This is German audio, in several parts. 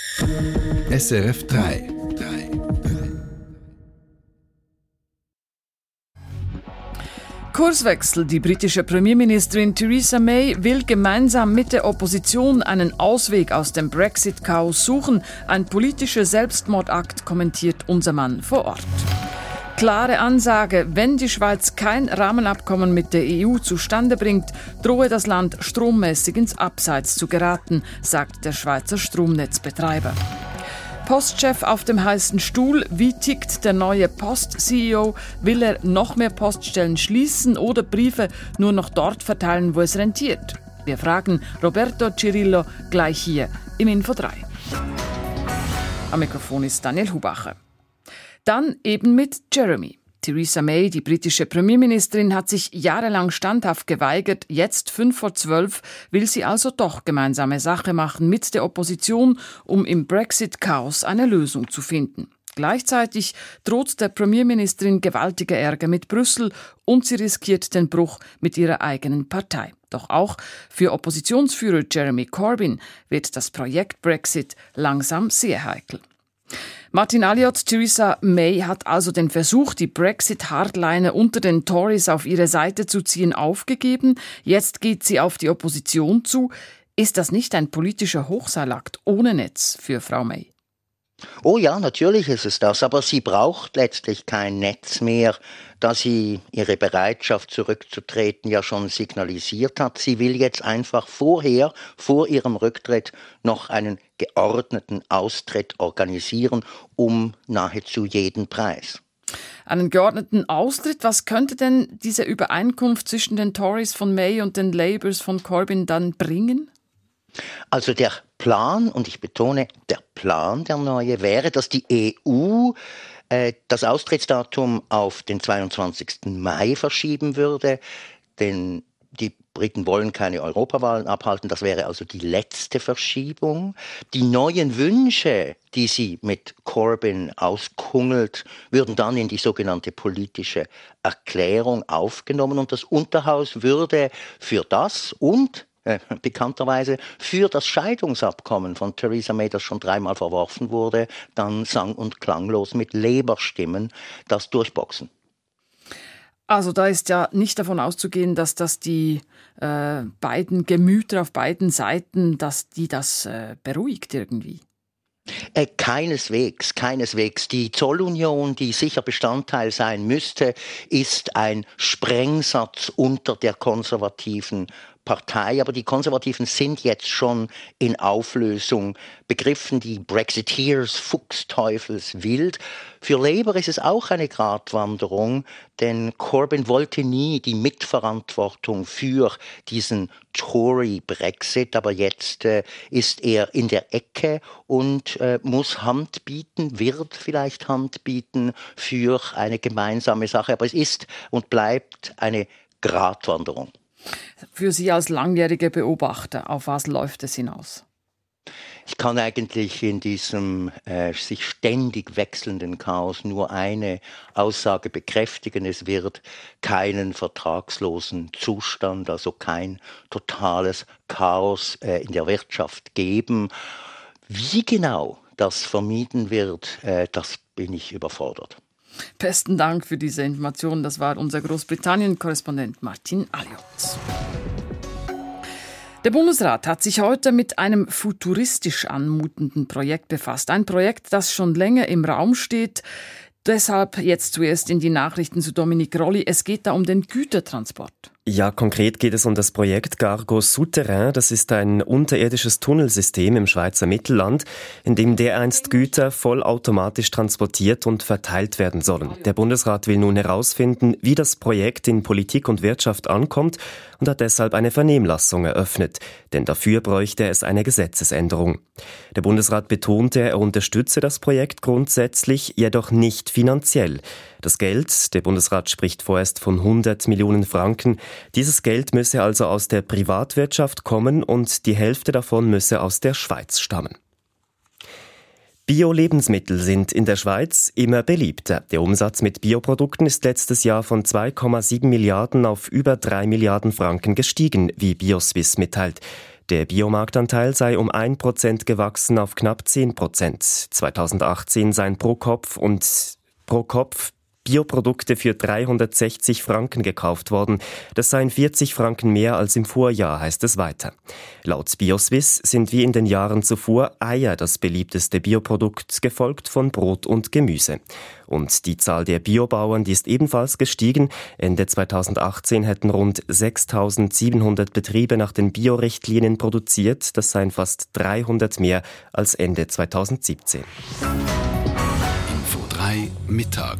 SRF 3. Kurswechsel. Die britische Premierministerin Theresa May will gemeinsam mit der Opposition einen Ausweg aus dem Brexit-Chaos suchen. Ein politischer Selbstmordakt, kommentiert unser Mann vor Ort. Klare Ansage: Wenn die Schweiz kein Rahmenabkommen mit der EU zustande bringt, drohe das Land strommäßig ins Abseits zu geraten, sagt der Schweizer Stromnetzbetreiber. Postchef auf dem heißen Stuhl. Wie tickt der neue Post-CEO? Will er noch mehr Poststellen schließen oder Briefe nur noch dort verteilen, wo es rentiert? Wir fragen Roberto Cirillo gleich hier im Info 3. Am Mikrofon ist Daniel Hubacher. Dann eben mit Jeremy. Theresa May, die britische Premierministerin, hat sich jahrelang standhaft geweigert. Jetzt, 11:55, will sie also doch gemeinsame Sache machen mit der Opposition, um im Brexit-Chaos eine Lösung zu finden. Gleichzeitig droht der Premierministerin gewaltiger Ärger mit Brüssel und sie riskiert den Bruch mit ihrer eigenen Partei. Doch auch für Oppositionsführer Jeremy Corbyn wird das Projekt Brexit langsam sehr heikel. Martin Alliot, Theresa May hat also den Versuch, die Brexit-Hardliner unter den Tories auf ihre Seite zu ziehen, aufgegeben. Jetzt geht sie auf die Opposition zu. Ist das nicht ein politischer Hochseilakt ohne Netz für Frau May? Oh ja, natürlich ist es das, aber sie braucht letztlich kein Netz mehr, da sie ihre Bereitschaft zurückzutreten ja schon signalisiert hat. Sie will jetzt einfach vor ihrem Rücktritt, noch einen geordneten Austritt organisieren, um nahezu jeden Preis. Einen geordneten Austritt? Was könnte denn diese Übereinkunft zwischen den Tories von May und den Labours von Corbyn dann bringen? Also der Plan, und ich betone, der Plan, der neue, wäre, dass die EU das Austrittsdatum auf den 22. Mai verschieben würde, denn die Briten wollen keine Europawahlen abhalten, das wäre also die letzte Verschiebung. Die neuen Wünsche, die sie mit Corbyn auskungelt, würden dann in die sogenannte politische Erklärung aufgenommen und das Unterhaus würde für das und bekannterweise für das Scheidungsabkommen von Theresa May, das schon 3-mal verworfen wurde, dann sang- und klanglos mit Labour-Stimmen das durchboxen. Also da ist ja nicht davon auszugehen, dass das die beiden Gemüter auf beiden Seiten, dass die das beruhigt irgendwie. Keineswegs. Die Zollunion, die sicher Bestandteil sein müsste, ist ein Sprengsatz unter der konservativen Partei, aber die Konservativen sind jetzt schon in Auflösung begriffen, die Brexiteers fuchsteufelswild. Für Labour ist es auch eine Gratwanderung, denn Corbyn wollte nie die Mitverantwortung für diesen Tory-Brexit, aber jetzt ist er in der Ecke und muss Hand bieten, wird vielleicht Hand bieten für eine gemeinsame Sache, aber es ist und bleibt eine Gratwanderung. Für Sie als langjähriger Beobachter, auf was läuft es hinaus? Ich kann eigentlich in diesem sich ständig wechselnden Chaos nur eine Aussage bekräftigen. Es wird keinen vertragslosen Zustand, also kein totales Chaos in der Wirtschaft geben. Wie genau das vermieden wird, das bin ich überfordert. Besten Dank für diese Information. Das war unser Großbritannien-Korrespondent Martin Alliot. Der Bundesrat hat sich heute mit einem futuristisch anmutenden Projekt befasst. Ein Projekt, das schon länger im Raum steht. Deshalb jetzt zuerst in die Nachrichten zu Dominique Rolli. Es geht da um den Gütertransport. Ja, konkret geht es um das Projekt Cargo Souterrain. Das ist ein unterirdisches Tunnelsystem im Schweizer Mittelland, in dem dereinst Güter vollautomatisch transportiert und verteilt werden sollen. Der Bundesrat will nun herausfinden, wie das Projekt in Politik und Wirtschaft ankommt und hat deshalb eine Vernehmlassung eröffnet. Denn dafür bräuchte es eine Gesetzesänderung. Der Bundesrat betonte, er unterstütze das Projekt grundsätzlich, jedoch nicht finanziell. Das Geld, der Bundesrat spricht vorerst von 100 Millionen Franken, dieses Geld müsse also aus der Privatwirtschaft kommen und die Hälfte davon müsse aus der Schweiz stammen. Bio-Lebensmittel sind in der Schweiz immer beliebter. Der Umsatz mit Bioprodukten ist letztes Jahr von 2,7 Milliarden auf über 3 Milliarden Franken gestiegen, wie BioSwiss mitteilt. Der Biomarktanteil sei um 1% gewachsen auf knapp 10%. 2018 seien pro Kopf Bioprodukte für 360 Franken gekauft worden. Das seien 40 Franken mehr als im Vorjahr, heißt es weiter. Laut BioSwiss sind wie in den Jahren zuvor Eier das beliebteste Bioprodukt, gefolgt von Brot und Gemüse. Und die Zahl der Biobauern, die ist ebenfalls gestiegen. Ende 2018 hätten rund 6.700 Betriebe nach den Biorichtlinien produziert. Das seien fast 300 mehr als Ende 2017. Info 3 Mittag.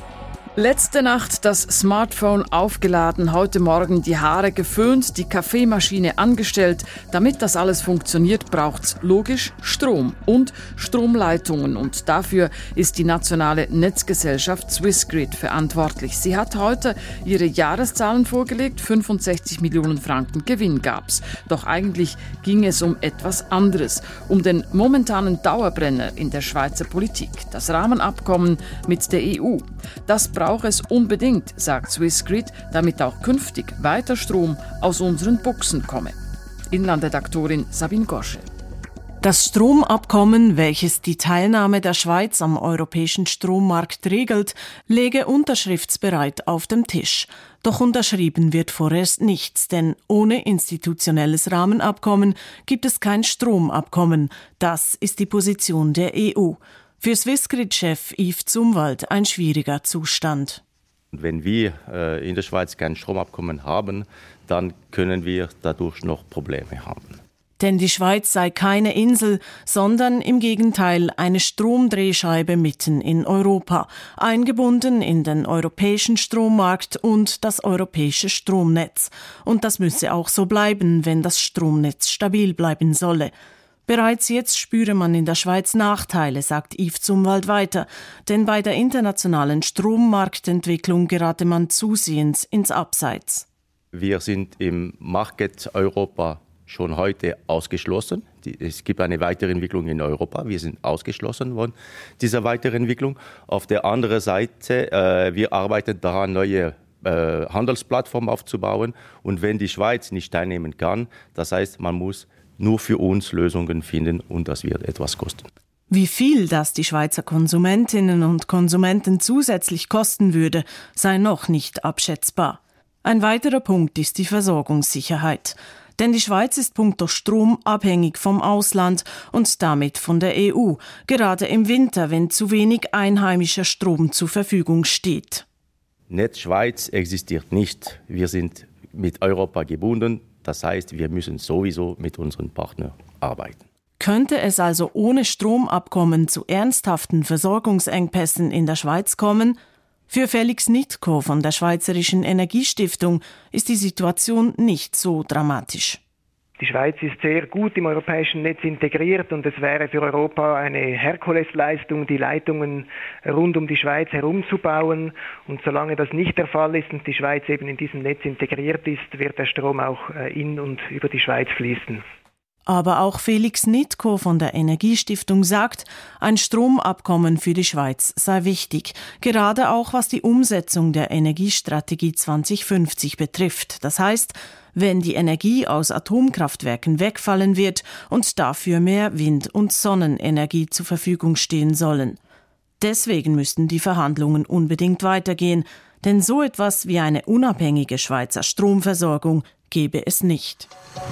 Letzte Nacht das Smartphone aufgeladen, heute Morgen die Haare geföhnt, die Kaffeemaschine angestellt. Damit das alles funktioniert, braucht's logisch Strom und Stromleitungen. Und dafür ist die nationale Netzgesellschaft Swissgrid verantwortlich. Sie hat heute ihre Jahreszahlen vorgelegt. 65 Millionen Franken Gewinn gab's. Doch eigentlich ging es um etwas anderes. Um den momentanen Dauerbrenner in der Schweizer Politik. Das Rahmenabkommen mit der EU. Das braucht es unbedingt, sagt Swissgrid, damit auch künftig weiter Strom aus unseren Buchsen komme. Inlandredaktorin Sabine Gosche. Das Stromabkommen, welches die Teilnahme der Schweiz am europäischen Strommarkt regelt, läge unterschriftsbereit auf dem Tisch. Doch unterschrieben wird vorerst nichts, denn ohne institutionelles Rahmenabkommen gibt es kein Stromabkommen. Das ist die Position der EU. Für Swissgrid-Chef Yves Zumwalt ein schwieriger Zustand. Wenn wir in der Schweiz kein Stromabkommen haben, dann können wir dadurch noch Probleme haben. Denn die Schweiz sei keine Insel, sondern im Gegenteil eine Stromdrehscheibe mitten in Europa, eingebunden in den europäischen Strommarkt und das europäische Stromnetz. Und das müsse auch so bleiben, wenn das Stromnetz stabil bleiben solle. Bereits jetzt spüre man in der Schweiz Nachteile, sagt Yves Zumwalt weiter, denn bei der internationalen Strommarktentwicklung gerate man zusehends ins Abseits. Wir sind im Market Europa schon heute ausgeschlossen. Es gibt eine Weiterentwicklung in Europa. Wir sind ausgeschlossen von dieser Weiterentwicklung. Auf der anderen Seite, wir arbeiten daran, neue Handelsplattformen aufzubauen. Und wenn die Schweiz nicht teilnehmen kann, das heißt, man muss nur für uns Lösungen finden und das wird etwas kosten. Wie viel das die Schweizer Konsumentinnen und Konsumenten zusätzlich kosten würde, sei noch nicht abschätzbar. Ein weiterer Punkt ist die Versorgungssicherheit. Denn die Schweiz ist punkto Strom abhängig vom Ausland und damit von der EU, gerade im Winter, wenn zu wenig einheimischer Strom zur Verfügung steht. Netz Schweiz existiert nicht. Wir sind mit Europa gebunden. Das heißt, wir müssen sowieso mit unseren Partnern arbeiten. Könnte es also ohne Stromabkommen zu ernsthaften Versorgungsengpässen in der Schweiz kommen? Für Felix Nitko von der Schweizerischen Energiestiftung ist die Situation nicht so dramatisch. Die Schweiz ist sehr gut im europäischen Netz integriert und es wäre für Europa eine Herkulesleistung, die Leitungen rund um die Schweiz herumzubauen. Und solange das nicht der Fall ist und die Schweiz eben in diesem Netz integriert ist, wird der Strom auch in und über die Schweiz fließen. Aber auch Felix Nitko von der Energiestiftung sagt, ein Stromabkommen für die Schweiz sei wichtig, gerade auch was die Umsetzung der Energiestrategie 2050 betrifft. Das heißt, wenn die Energie aus Atomkraftwerken wegfallen wird und dafür mehr Wind- und Sonnenenergie zur Verfügung stehen sollen. Deswegen müssten die Verhandlungen unbedingt weitergehen, denn so etwas wie eine unabhängige Schweizer Stromversorgung gäbe es nicht.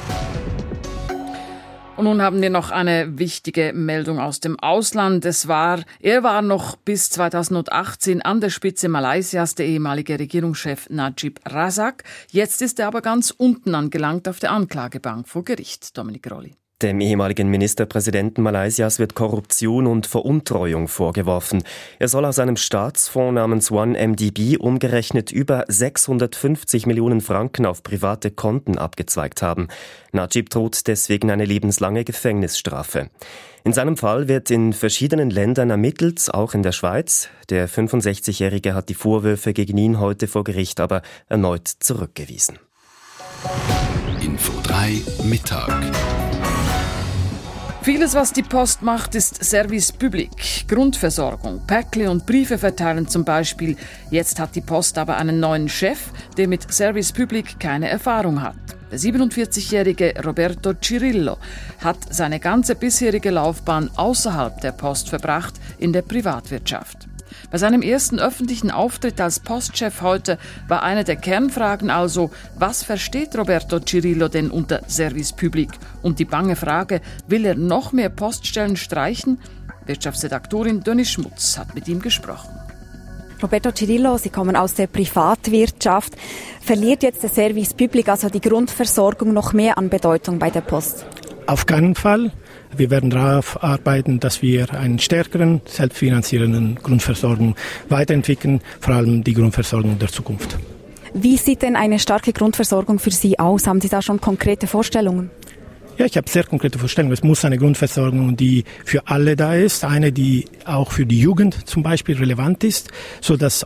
Und nun haben wir noch eine wichtige Meldung aus dem Ausland. Er war noch bis 2018 an der Spitze Malaysias, der ehemalige Regierungschef Najib Razak. Jetzt ist er aber ganz unten angelangt auf der Anklagebank vor Gericht. Dominik Rolli. Dem ehemaligen Ministerpräsidenten Malaysias wird Korruption und Veruntreuung vorgeworfen. Er soll aus einem Staatsfonds namens OneMDB umgerechnet über 650 Millionen Franken auf private Konten abgezweigt haben. Najib droht deswegen eine lebenslange Gefängnisstrafe. In seinem Fall wird in verschiedenen Ländern ermittelt, auch in der Schweiz. Der 65-Jährige hat die Vorwürfe gegen ihn heute vor Gericht aber erneut zurückgewiesen. Info 3 Mittag. Vieles, was die Post macht, ist Service Public, Grundversorgung, Päckle und Briefe verteilen zum Beispiel. Jetzt hat die Post aber einen neuen Chef, der mit Service Public keine Erfahrung hat. Der 47-jährige Roberto Cirillo hat seine ganze bisherige Laufbahn außerhalb der Post verbracht, in der Privatwirtschaft. Bei seinem ersten öffentlichen Auftritt als Postchef heute war eine der Kernfragen also, was versteht Roberto Cirillo denn unter Service Public? Und die bange Frage, will er noch mehr Poststellen streichen? Wirtschaftsredaktorin Döni Schmutz hat mit ihm gesprochen. Roberto Cirillo, Sie kommen aus der Privatwirtschaft. Verliert jetzt der Service Public, also die Grundversorgung, noch mehr an Bedeutung bei der Post? Auf keinen Fall. Wir werden darauf arbeiten, dass wir einen stärkeren, selbstfinanzierenden Grundversorgung weiterentwickeln, vor allem die Grundversorgung der Zukunft. Wie sieht denn eine starke Grundversorgung für Sie aus? Haben Sie da schon konkrete Vorstellungen? Ja, ich habe sehr konkrete Vorstellungen. Es muss eine Grundversorgung, die für alle da ist, eine, die auch für die Jugend zum Beispiel relevant ist, so dass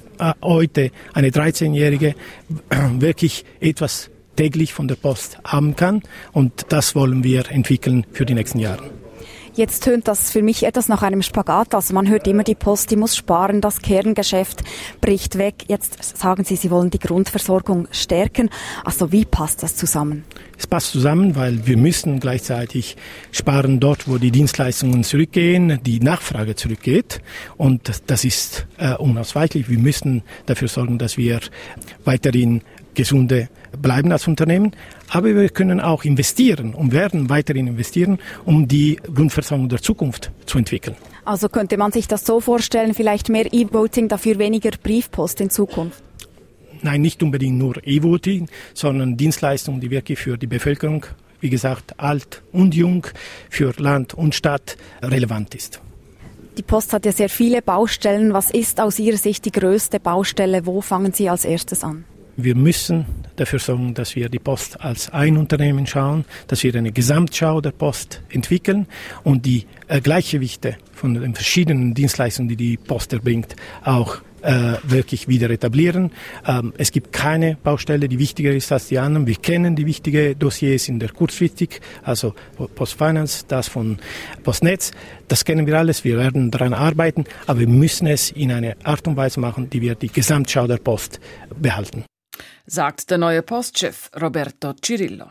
heute eine 13-Jährige wirklich etwas täglich von der Post haben kann. Und das wollen wir entwickeln für die nächsten Jahre. Jetzt tönt das für mich etwas nach einem Spagat. Also man hört immer, die Post, die muss sparen, das Kerngeschäft bricht weg. Jetzt sagen Sie, Sie wollen die Grundversorgung stärken. Also wie passt das zusammen? Es passt zusammen, weil wir müssen gleichzeitig sparen dort, wo die Dienstleistungen zurückgehen, die Nachfrage zurückgeht. Und das ist unausweichlich. Wir müssen dafür sorgen, dass wir weiterhin gesunde bleiben als Unternehmen, aber wir können auch investieren und werden weiterhin investieren, um die Grundversorgung der Zukunft zu entwickeln. Also könnte man sich das so vorstellen, vielleicht mehr E-Voting, dafür weniger Briefpost in Zukunft? Nein, nicht unbedingt nur E-Voting, sondern Dienstleistungen, die wirklich für die Bevölkerung, wie gesagt, alt und jung, für Land und Stadt relevant ist. Die Post hat ja sehr viele Baustellen. Was ist aus Ihrer Sicht die größte Baustelle? Wo fangen Sie als erstes an? Wir müssen dafür sorgen, dass wir die Post als ein Unternehmen schauen, dass wir eine Gesamtschau der Post entwickeln und die Gleichgewichte von den verschiedenen Dienstleistungen, die die Post erbringt, auch wirklich wieder etablieren. Es gibt keine Baustelle, die wichtiger ist als die anderen. Wir kennen die wichtigen Dossiers in der kurzfristig, also Postfinance, das von Postnetz. Das kennen wir alles. Wir werden daran arbeiten, aber wir müssen es in einer Art und Weise machen, die wir die Gesamtschau der Post behalten. Sagt der neue Postchef Roberto Cirillo.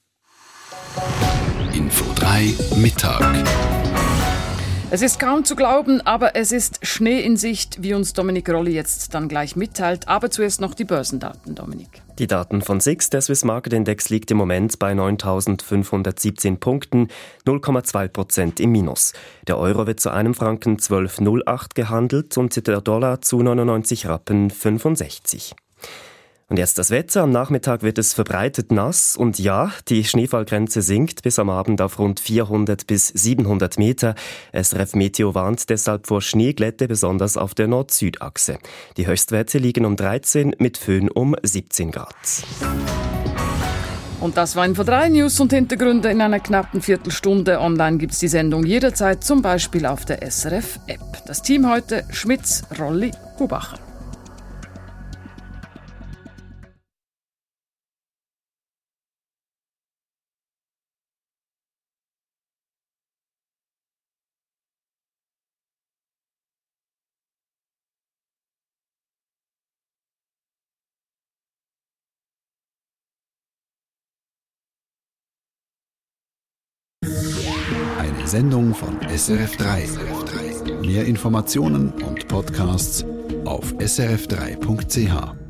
Info 3 Mittag. Es ist kaum zu glauben, aber es ist Schnee in Sicht, wie uns Dominik Rolli jetzt dann gleich mitteilt. Aber zuerst noch die Börsendaten, Dominik. Die Daten von SIX, der Swiss Market Index, liegt im Moment bei 9.517 Punkten, 0,2% im Minus. Der Euro wird zu einem Franken 12,08 gehandelt und der Dollar zu 99 Rappen 65. Und jetzt das Wetter. Am Nachmittag wird es verbreitet nass. Und ja, die Schneefallgrenze sinkt bis am Abend auf rund 400 bis 700 Meter. SRF Meteo warnt deshalb vor Schneeglätte, besonders auf der Nord-Süd-Achse. Die Höchstwerte liegen um 13, mit Föhn um 17 Grad. Und das war Info 3 News und Hintergründe in einer knappen Viertelstunde. Online gibt's die Sendung jederzeit, zum Beispiel auf der SRF-App. Das Team heute: Schmitz, Rolli, Hubacher. Eine Sendung von SRF 3. Mehr Informationen und Podcasts auf srf3.ch.